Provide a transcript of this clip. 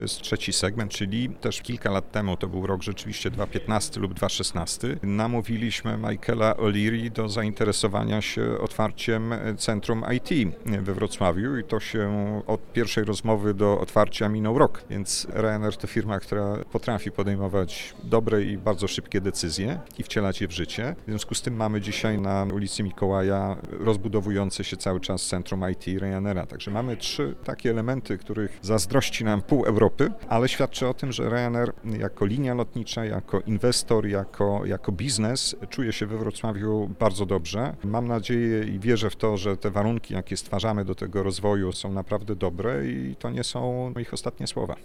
jest trzeci segment, czyli też kilka lat temu, to był rok rzeczywiście 2015 lub 2016, namówiliśmy Michaela O'Leary do zainteresowania się otwarciem centrum IT we Wrocławiu i to się od pierwszej rozmowy do otwarcia minął rok, więc Ryanair to firma, która potrafi podejmować dobre i bardzo szybkie decyzje i wcielać je w życie. W związku z tym mamy dzisiaj na ulicy Mikołaja rozbudowujące się cały czas centrum IT Ryanaira. Także mamy trzy takie elementy, których zazdrości nam pół Europy, ale świadczy o tym, że Ryanair jako linia lotnicza, jako inwestor, jako biznes czuje się we Wrocławiu bardzo dobrze. Mam nadzieję i wierzę w to, że te warunki, jakie stwarzamy do tego rozwoju, są naprawdę dobre i to nie są ich ostatnie słowa.